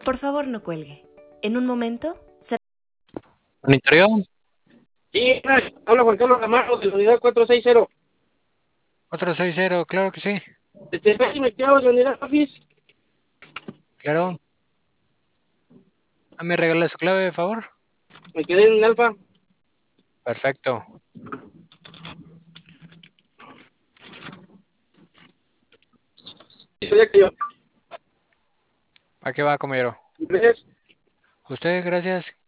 Por favor, no cuelgue. En un momento, ¿Monitoreo? Sí, habla Juan Carlos Ramarro de la unidad 460. 460, claro que sí. Casi me quedo en la unidad Office. Claro. ¿Me regala su clave, de favor? Me quedé en Alfa. Perfecto. Sí, sabía que yo. ¿A qué va, comero? Gracias. Usted, gracias.